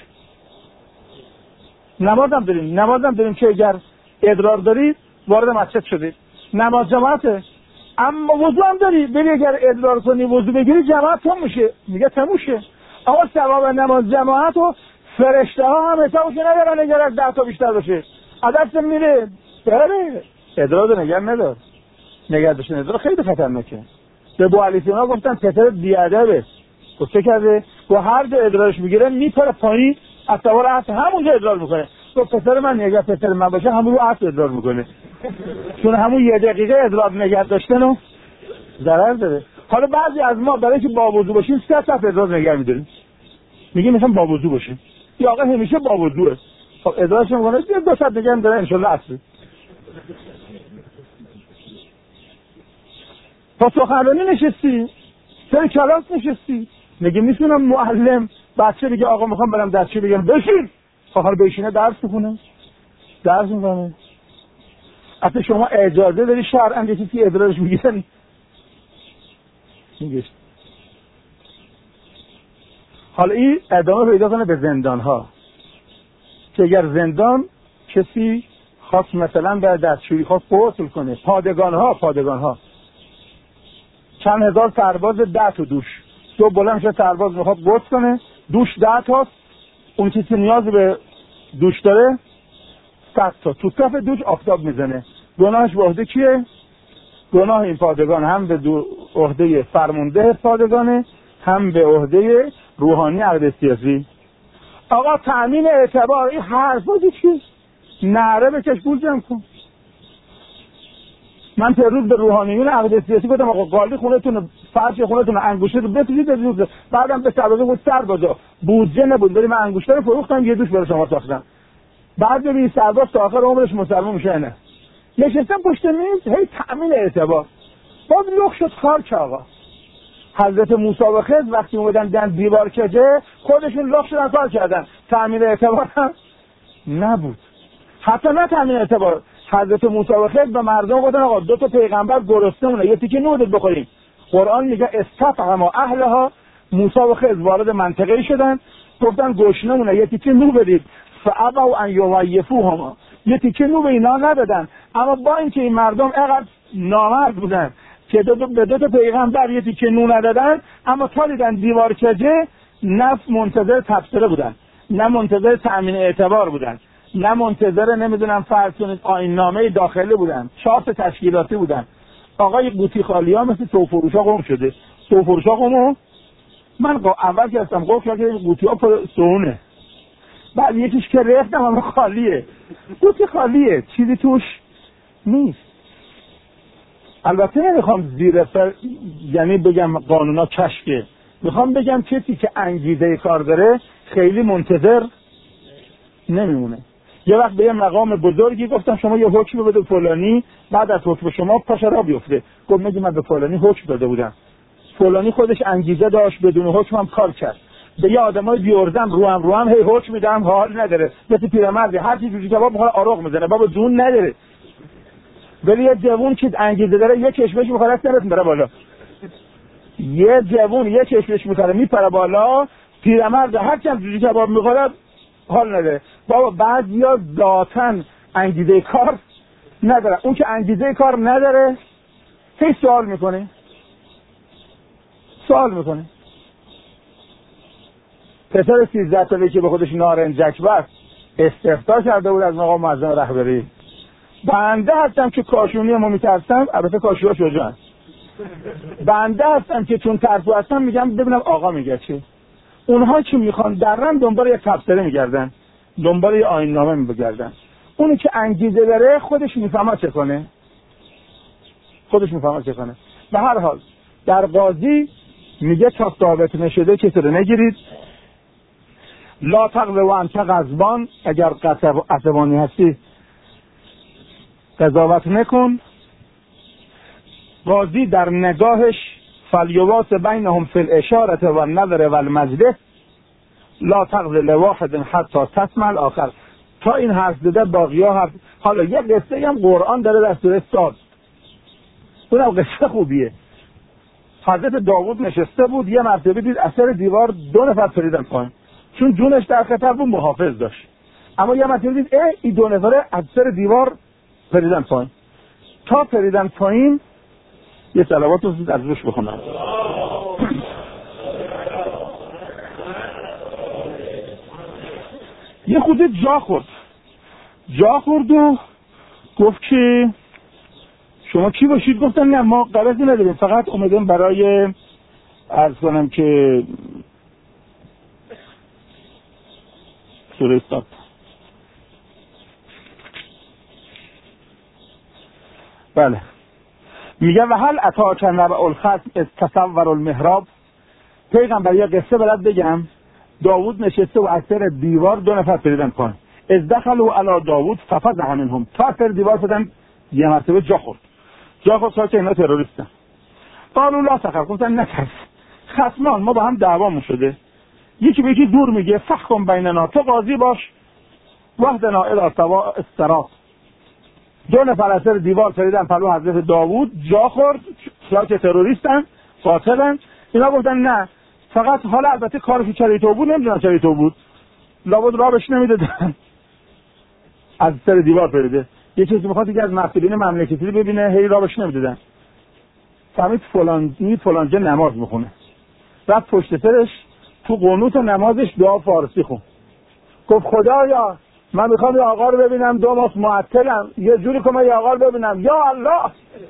[SPEAKER 1] نماز هم داریم، نماز هم داریم که اگر ادرار دارید وارد مسجد شدید، نماز جماعته، اما وضو هم داری، بری اگر ادرار کنی وضو بگیری جماعت تموم میشه، میگه تموم شه. اما ثواب نماز جماعت و فرشته ها هم حسابش ندارن اگر از ده تا بیشتر باشه. عدس میره بله ادرار نگه ندار، نگه داشتن ادرار خیلی خطرناکه. به بو علی سینا گفتن پسرت بیادبه، گفت چه کرده؟ گفت هر جا ادرارش میگیره میپره پایین از سوار عصر همونجا ادرار میکنه. گفت پسر من نگه پسر من باشه همون رو عصر ادرار میکنه، چون همون یه دقیقه ادرار نگه داشتن و ضرر داره. حالا بعضی از ما برای که با وضو باشیم سه ساعت ادرار نگه میداریم، میگیم مثلا با وضو باشیم. یا آقا همیشه با وضوه، خب ادرارش میکنه دو ساعت نگه میداره ان شاء الله عصر. تا سخنرانی نشستی، سر کلاس نشستی، میگه میتونم معلم بچه بگه آقا میخوام برم درسچه بگم بشین، آخر بشینه درس بخونه، درس میکنه. اصلا شما اجازه داری شرعاً یه چیزی ادرارش میگیرن؟ میگه حالا این ادامه پیدا کنه به زندان ها، که اگر زندان کسی خواست مثلا به دستشویی خواست غسل کنه، پادگان ها پادگان ها چند هزار سرباز ده تا دوش، دو بلند شد سرباز میخواد غسل کنه، دوش ده تاست، اون چیزی که نیاز به دوش داره صد تا، تو صف دوش آفتاب میزنه. گناهش به عهده کیه؟ گناه این پادگان هم به عهده فرمانده پادگانه، هم به عهده روحانی عقد سیاسی. آقا تأمین اعتبار این حرفا چیه؟ نعره بکش پول جمع کن. من تا روز به روحانیون عقد سیاسی گفتم آقا قالی خونتون فرش خونتون انگشتر رو بپیچید بزنید، بعدم به سبب گفت سربازا بودجه نبود بریم انگشتر رو فروختم یه دوش برای شما ساختم. بعد ببین سرباز تا آخر عمرش مسلمان میشه. نه نشستم پشت میز هی تأمین اعتبار. باز لخ شد کار که آقا حضرت موسی و خضر وقتی اومدن دن دیوار کجه خودشون لخ شدن کار کردن، تأمین اعتبار هم نبود. حتی نه تأمین اعتبار، حضرت موسی و خضر به مردم گفتن آقا دو تا پیغمبر گرسنه مونه یه تیکه نودت بخوریم. قرآن میگه استفهم اهلها، موسی و خضر وارد منطقه شدن گفتن گشنه مونه یه تیکه نو بدید، فابوا ان یضیفوهما، یه تیکه نو به اینا ندادن. اما با اینکه این مردم اینقدر نامرد بودن که دو دو به دو تا پیغمبر یه تیکه نو ندادن، اما تا دیدن دیوار کجه نه منتظر تبصره بودن، نه منتظر تأمین اعتبار بودن، نه منتظر نمیدونم فرض کنید آیین نامه داخلی بودن، شارت تشکیلاتی بودن. آقای قوطی خالی ها مثل سوفروشا قوم شده. سوفروشا قومو من قا... اول که هستم قوم شده قوطی ها پر سونه، بعد یکیش که رفتم اما خالیه، قوطی خالیه چیزی توش نیست. البته نمیخوام زیر فر... یعنی بگم قانونا کشکه، میخوام بگم کسی که انگیزه کار داره خیلی منتظر نمیمونه. یه وقت به یه مقام بزرگی گفتم شما یه حکم بده فلانی، بعد از حکم شما پاش را بیفته. گفت میگه من به فلانی حکم داده بودم، فلانی خودش انگیزه داشت بدون حکم هم کار کرد. به یه آدمای بیوردم رو هم رو هم هی حکم میدم حال نداره، مثل پیرمردی هر چی جوجی کباب میخواد آروغ میزنه بابا جون نداره. ولی یه جوون که انگیزه داره یه چشمش میخواد نمیتونه بره بالا، یه جوون یه چشمش میخواد میپره بالا، پیرمرد هر چی جوجی کباب میخواد حال نداره. بابا بعضیا ذاتاً انگیزه کار نداره، اون که انگیزه کار نداره هی سوال میکنه سوال میکنه. پسر سیزده ساله که به خودش نارنجک بست استفتاء کرده بود از مقام معظم رهبری. بنده هستم که کاشونی ما میترسم، البته کاشوها شجاعن، بنده هستم که چون ترسو هستم میگم ببینم آقا میگه چی. اونها که میخوان درن دنبال یک تبصره میگردن، دنبال یه آیین نامه میگردن. اونی که انگیزه داره خودش میفهمه چه کنه، خودش میفهمه چه کنه. به هر حال در قاضی میگه تا ثابت نشده کسی رو نگیرید. لا تقض و انت غضبان، اگر عصبانی هستی قضاوت نکن. قاضی در نگاهش فلیواس بینهم فی الاشاره و النظر و المجلس لا تقض لواحد حتی تسمع الاخر. تا این حرف داده باقیا حرف. حالا یه قصه هم قرآن داره در سوره صاد، اونم قصه خوبیه. حضرت داوود نشسته بود، یه مرتبه دید اثر دیوار دو نفر پریدن پایین، چون جونش در خطر بود محافظ داشت. اما یه مرتبه دید اه این دو نفره اثر دیوار پریدن پایین. تا پریدن پایین یه صلوات رو از روش بخونم. یه خود جا خورد جا خورد و گفت که شما کی باشید؟ گفتن نه ما غرضی نداریم، فقط اومدیم برای عرض کنم که سوره استاد بله میگه و هل اتا چند نبع الخصم از تصور المحراب. پیغمبر یه قصه برات بگم. داوود نشسته و از سر دیوار دو نفر پریدن پایین. از دخلوا علی داوود ففزع منهم. تا سر دیوار شدن یه مرتبه جا خورد. جا خورد ساعت اینا تروریستن. قالوا لا تخف. گفتن نترس. خصمان ما با هم دعوامون شده. یکی به یکی دور میگه فحکم بیننا، تو قاضی باش. وحدنا الی سواء الصراط. دو نفر از سر دیوار پریدن پلو حضرت داوود، جا خورد، ساعت تروریستن، قاتلن. اینا گفتن نه، فقط حالا البته کارش چری تو بود، نمیدونم چری تو بود، لابد راه بهش نمیدادن، از سر دیوار پریده. یه چیزی میخواد دیگه از مسئولین مملکتی ببینه، هی راه بهش نمیدادن. فهمید فلانی فلانجا نماز میخونه، رفت پشت سرش تو قنوت نمازش دعا فارسی خون. گفت خدایا من میخوام یه آقا رو ببینم، دو ماه معطلم، یه جوری که من یه آقا رو ببینم، یا الله.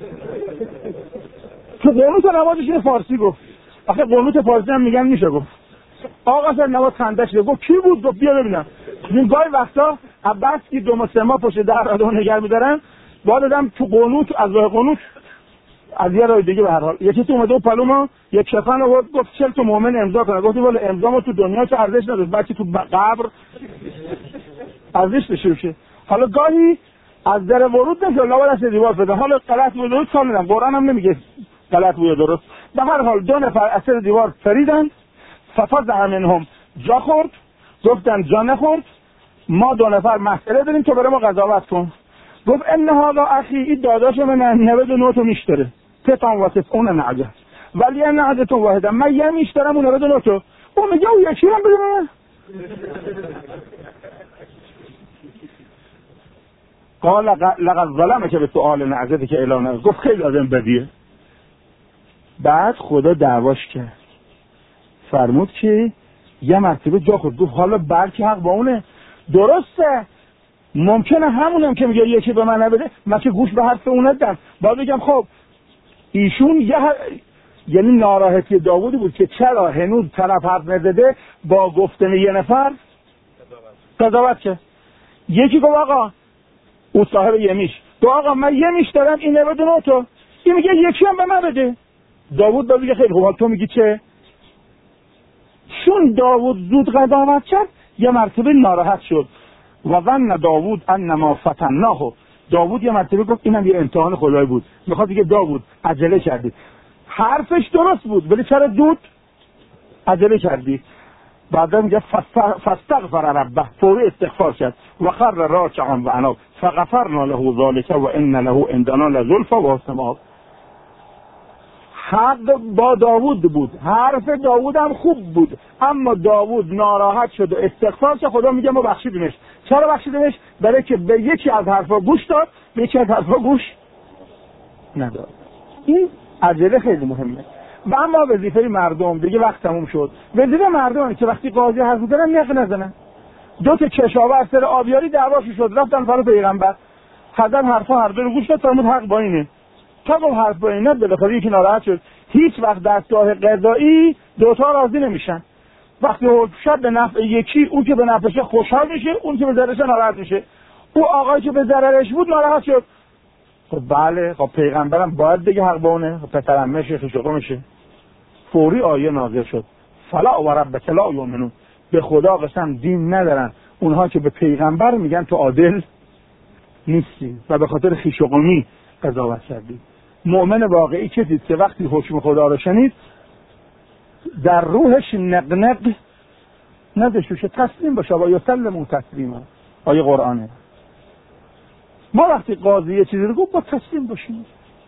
[SPEAKER 1] تو قنوت نمازش یه فارسی گفت. آخه قنوت فارسی هم میگن میشه گفت. آقا سر نماز خندش گفت گفت کی بود؟ گفت بیا ببینم. این گاهی وقتا عباس که دو ماه سه ماه پشت در آدمو نگه می‌دارن، بعد آدم تو قنوت از راه قنوت از یه راه دیگه به هر حال. یکی تو اومد و پلوما یک کفن آورد گفت چل تا مؤمن امضا کنه. گفت والا امضامو تو دنیا چه ارزش نداره، بچه تو قبر ارزش بشه. حالا گاهی از در ورود نشه لاول از دیوار بده. حالا غلط بود درست کاملا قرآن هم نمیگه غلط بود درست. به هر حال دو نفر از در دیوار پریدن، ففزع منهم، جا خورد. گفتن جا نخورد، ما دو نفر مسئله داریم تو برای ما قضاوت کن. گفت ان هذا اخی، این داداش من نود و نه تا میشتره، تتان واسه اون نعجه ولی ان نعجه واحده، من یه میشترم اون نود و نه تا. اون میگه اون یکی هم بده من. قال لقد ظلمك بسؤال نعجتك الى نعجه. گفت خیلی آدم بدیه. بعد خدا دعواش کرد، فرمود که یه مرتبه جا خورد. گفت حالا بلکه حق با اونه، درسته ممکنه همونم که میگه یکی به من نبده، من که گوش به حرف اون ندم. بعد بگم خب ایشون یه ه... یعنی ناراحتی داوود بود که چرا هنوز طرف حرف نزده، با گفتن یه نفر قضاوت کرد. یکی گفت آقا او صاحب یمیش، گفت آقا من یه میش دارم، این نود و نه تا، این میگه یکی هم به من بده. داوود داد میگه خیلی خوب، تو میگی چه؟ چون داوود زود قضاوت کرد یه مرتبه ناراحت شد. و ظن داوود انما فتناه. داوود یه مرتبه گفت اینم یه امتحان خدایی بود. میخواد دیگه داوود عجله کردی، حرفش درست بود ولی چرا دود عجله کردی؟ بعدا میگه فاستغفر ربه، فوری استغفار کرد. و خر راکعا و اناب فغفرنا له ذلك و ان له عندنا لزلفى و حسن مآب. حق با داوود بود، حرف داوود هم خوب بود، اما داوود ناراحت شد و استغفار کرد. خدا میگه ما بخشیدیمش. چرا بخشیدیمش؟ برای که به یکی از حرفا گوش داد، به یکی از حرفا گوش نداد. این عجله خیلی مهمه. و اما وظیفه مردم دیگه وقت تموم شد. وظیفه مردم که وقتی قاضی حرف میزنن نق نزنن. دو تا کشاورز سر آبیاری دعواشون شد، رفتن فرا پیغمبر، حدن حرفا هر دو رو گوش داد، فرمود حق با اینه. تا گفت حرف با اینه بالاخره یکی ناراحت شد. هیچ وقت دستگاه قضایی دوتا راضی نمیشن. وقتی حکم شد به نفع یکی، اون که به نفعش خوشحال میشه، اون که به ضررش ناراحت میشه. او آقایی که به ضررش بود ناراحت شد. خب بله، خب پیغمبرم باید بگه حق با اونه. خب پسرم میشه، خشوقه میشه. فوری آیه نازل شد فلا و ربک لا یؤمنون. به خدا قسم دین ندارن اونها که به پیغمبر میگن تو عادل نیستی و به خاطر خشوقی قضاوت کردی. مؤمن واقعی کسی که وقتی حکم خدا رو شنید در روحش نقنق نذاشته، تسلیم باشه و یسلم تسلیما. آیه قرآنه. ما وقتی قاضی یه چیزی رو گفت با تسلیم باشیم.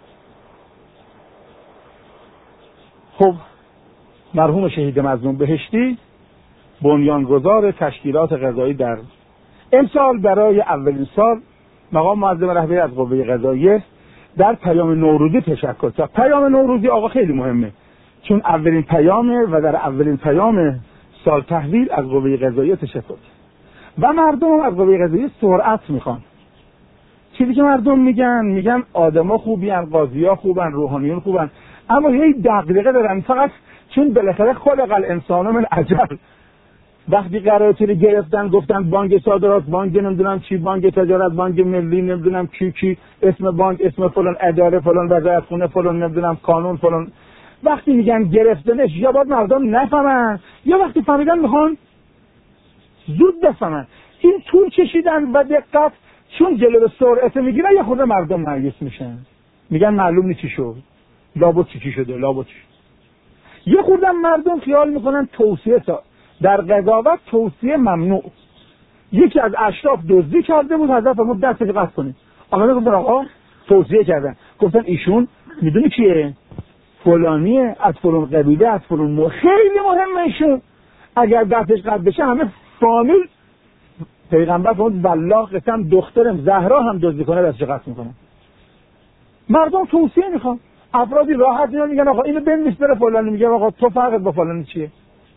[SPEAKER 1] خب مرحوم شهید مظلوم بهشتی بنیانگذار تشکیلات قضایی در امسال برای اولین سال مقام معظم رهبری از قوه قضاییه در پیام نوروزی تشکر کرد. پیام نوروزی آقا خیلی مهمه، چون اولین پیامه و در اولین پیام سال تحویل از قوه قضاییه تشکر کرد. و مردم از قوه قضاییه سرعت میخوان. چیزی که مردم میگن میگن آدما خوبین، قاضیا خوبن، روحانیون خوبن، اما یه دغدغه دارن فقط چون بالاخره خلق الانسان من عجل. وقتی قرارداد گرفتن گفتن بانک صادرات، بانک نمیدونم چی، بانک تجارت، بانک ملی، نمیدونم کی کی، اسم بانک، اسم فلان اداره، فلان وزارت خونه، فلان نمیدونم قانون، فلان. وقتی میگن گرفتنش یا باید مردم نفهمن یا وقتی فهمیدن میخوان زود بفهمن. این طول کشیدن و دقت چون جلو سرعت میگیرن یا خود مردم مایوس میشن، میگن معلوم نیست چی شد، لابد چی چی شده، لابد چی. یه خودم مردم خیال میکنن توصیه تا در قضاوت توصیه ممنوع. یکی از اشراف دزدی کرده بود، حضرت فرمود دستش قطع کنید. آقا گفتن آقا توصیه کردن، گفتن ایشون میدونی کیه؟ فلانیه، از فلان قبیله، از فلان مو، خیلی مهمه ایشون. اگر دستش قطع بشه همه فامیل، پیغمبر فرمود والله قسم دخترم زهرا هم دزدی کنه دستش قطع میکنه. مردم توصیه میخوان. افرادی راحت میان میگن آقا اینو بنویس بره فلانی، میگه آقا تو فرقت با فلانی چیه؟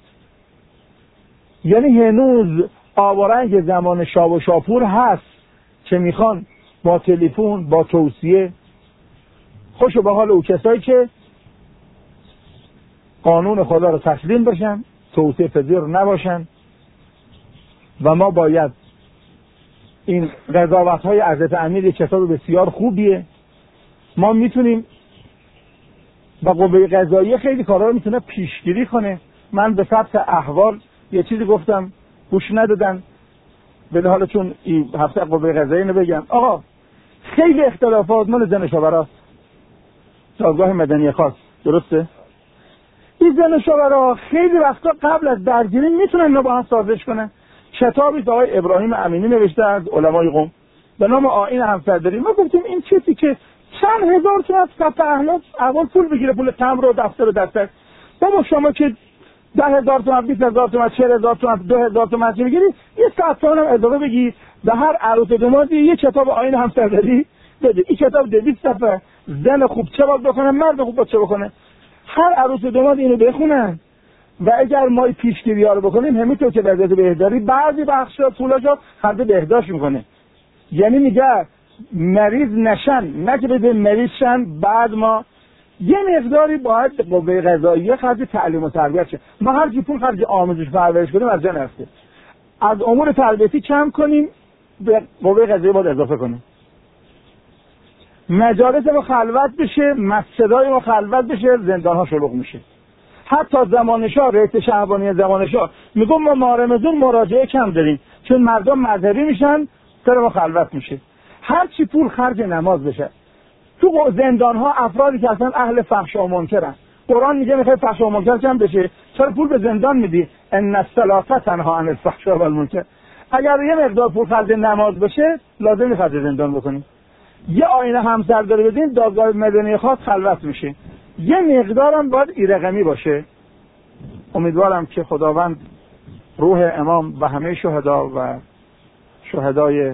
[SPEAKER 1] یعنی هنوز آوارنگ زمان شاه و شاپور هست که میخوان با تلفن، با توصیه. خوش به حال او کسایی که قانون خدا رو تسلیم بشن، توصیه پذیر نباشن. و ما باید این قضاوت های حضرت امیر یک کتاب بسیار خوبیه، ما میتونیم با قوه قضاییه خیلی کارا رو میتونه پیشگیری کنه. من به ثبت احوال یه چیزی گفتم گوش ندادن، به حال چون این هفته قوه قضاییه اینو بگم آقا خیلی اختلافات مال زن شاوراست، دادگاه مدنی خاص، درسته؟ این زن شاورا خیلی وقتا قبل از درگیری میتونن اینو با هم سازش کنن. کتابی که آقای ابراهیم امینی نوشته از علمای قم به نام آیین همسرداری، ما گفتیم این چیزی که چند هزار تومن از ثبت احوال پول بگیره، پول تمر و دفتر و دفتر. بابا شما که ده هزار تومن، بیست هزار تومن، چهل هزار تومن، دو هزار تومن چی میگیری، یه ثبت تومن هم اضافه بگی به هر عروس دامادی یه کتاب آیین همسرداری بده. این کتاب دویست صفحه، زن خوب چه باید بکنه، مرد خوب باید چه بکنه، هر عروس داماد اینو بخونن. و اگر ما پیشگیری ها رو بکنیم همینطور که وزارت بهداری بعضی بخشا پولاشو خرج بهداشت میکنه، یعنی میگه مریض نشن، نه که بده مریض شن. بعد ما یه مقداری باید قوه قضاییه خرج تعلیم و تربیت شه. ما هر کی پول خرج آموزش پرورش کنیم از جا نرفته، از امور تربیتی کم کنیم، به قوه قضاییه باید اضافه کنیم. مجالس ما خلوت بشه، مسجدای ما خلوت بشه، زندان ها شلوغ میشه. حتی زمان شاه، رئیس شهبانی زمان شاه میگم ما ماه رمضان مراجعه کم داریم چون مردم مذهبی میشن، سر ما خلوت میشه. هر چی پول خرج نماز بشه. تو زندان ها افرادی که اصلا اهل فحش و منکرن، قرآن میگه میخوای فحش و منکر کم بشه، چرا پول به زندان میدی؟ ان الصلاة تنها عن الفحشاء والمنکر. اگر یه مقدار پول خرج نماز بشه لازم خرج زندان بکنیم. یه آینه همسرداری بدین، دادگاه مدنی خاص خلوت میشه. یه مقدارم باید ایرقمی باشه. امیدوارم که خداوند روح امام و همه شهدا و شهدای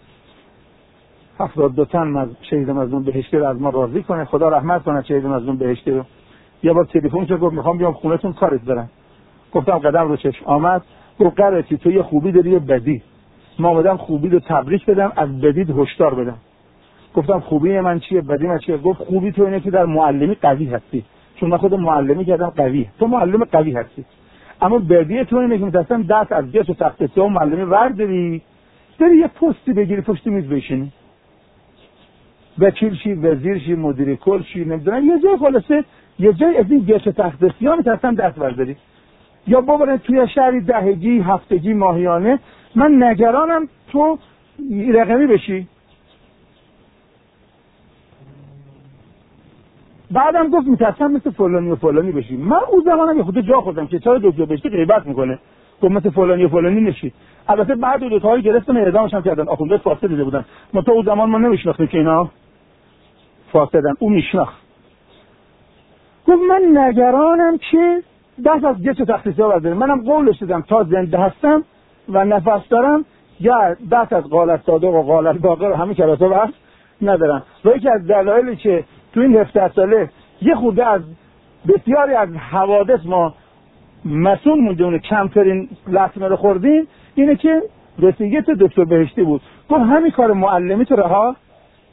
[SPEAKER 1] هفتاد دو تن از شهید مظلوم بهشتی رو از ما راضی کنه. خدا رحمت کنه شهید مظلوم بهشتی رو. یه بار تلفن شد گفت میخوام بیام خونتون کارت دارم. گفتم قدم رو چشم. آمد گفت قرتی تو یه خوبی داری یه بدی. ما اومدم خوبی رو تبریک بدم، از بدی هشدار بدم. گفتم خوبی من چیه، بدی من چیه؟ گفت خوبی تو اینه که در معلمی قوی هستی، چون من خود معلمی کردم قوی، تو معلم قوی هستی. اما بدی تو اینه که مثلا دست از جس و تخت تو معلمی ورداری، داری یه پستی بگیری پشت میز بشینی، وکیل شی، وزیر شی، مدیر کل شی، نمیدونم یه جای خلاصه یه جای از این جس و تخت سیام مثلا دست ورداری، یا ببرن توی شهری دهگی، هفتگی، ماهیانه. من نگرانم تو رقمی بشی. بعدم گفت میترسم مثل فلانی و فلانی بشی. من اون زمانم یه خود جا خوردم که چرا دکتر بهشتی غیبت میکنه، گفت مثل فلانی و فلانی نشید. البته بعد دو تایی گرفتن اعدامش هم کردن، آخونده فاسد دیده بودن. ما تو اون زمان ما نمیشناختیم که اینا فاسدن، اون میشناخت. گفت من نگرانم که دست از جس و تخصیصی ها برداریم. منم قولش دادم تا زنده هستم و نفس دارم یا دست از قالت صادق و قالت باقر و همین کلاسا بحث ندارم. و یکی از دلایلی که تو این هفده ساله یه خورده از بسیاری از حوادث ما مسئول موندیم، کمترین لطمه رو خوردیم، اینه که رسیگه تو دکتر بهشتی بود. گفت همین کار معلمی تو رها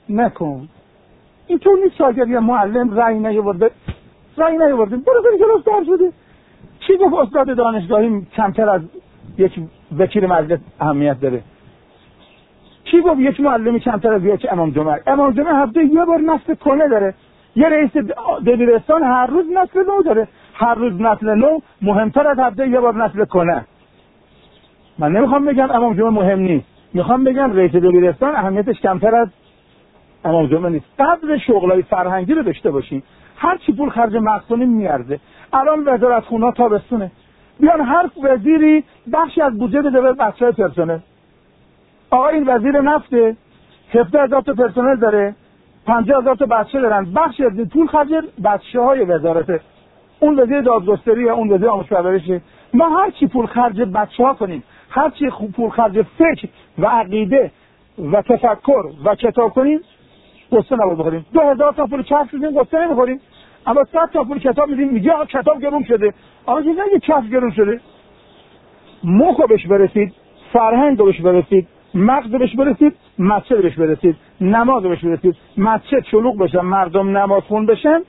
[SPEAKER 1] نکن. اینطور نیست شاگرد یا معلم رأی نیاورده رأی نیاورده برو برو کلاس در شده. چی گفت استاد دانشگاهی کمتر از یک وکیل مجلس اهمیت داره؟ چی گفت یک معلمی کمتر از یک امام جمعه؟ امام جمعه هفته یه بار نسل کنه داره. یه رئیس دبیرستان هر روز نسل نو داره. هر روز نسل نو مهمتر از هفته یه بار نسل کنه. من نمیخوام بگم امام جمعه مهم نیست، میخوام بگم رئیس دبیرستان اهمیتش کمتر از امام جمعه نیست. قدر شغلای فرهنگی رو داشته باشین. هر چی پول خرج مقصونی میارزه. الان وزارتخونه تابستونه، بیان هر وزیری بخشی از بودجه بده به بچه‌های پرسنل. آقا این وزیر نفته، هفده هزار تا پرسنل داره، پنجاه هزار تا بچه دارن، بخشی از پول خرج بچه‌های وزارته. اون وزیر دادگستری یا اون وزیر آموزش پرورشه. ما هر چی پول خرج بچه‌ها کنیم، هر چی پول خرج فکر و عقیده و تفکر و کتاب کنیم، قصه نباید بخوریم. دو هزار تا پول کف میدیم قصه نمیخوریم. اما صد تا پول کتاب میدیم میگه آقا کتاب گرون شده. آقا چیزی نگه کف گرون شده. مخ بهش برسید، فرهنگ بهش برسید، مغز بهش برسید، مسجد بهش برسید، نماز بهش برسید، مسجد شلوغ بشن، مردم نماز خون بشن،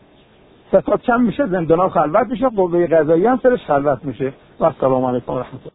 [SPEAKER 1] فساد کم میشه، زندانا خلوت میشه، قوه قضاییه هم سرش خلوت میشه. و السلام علیکم و رحمت الله.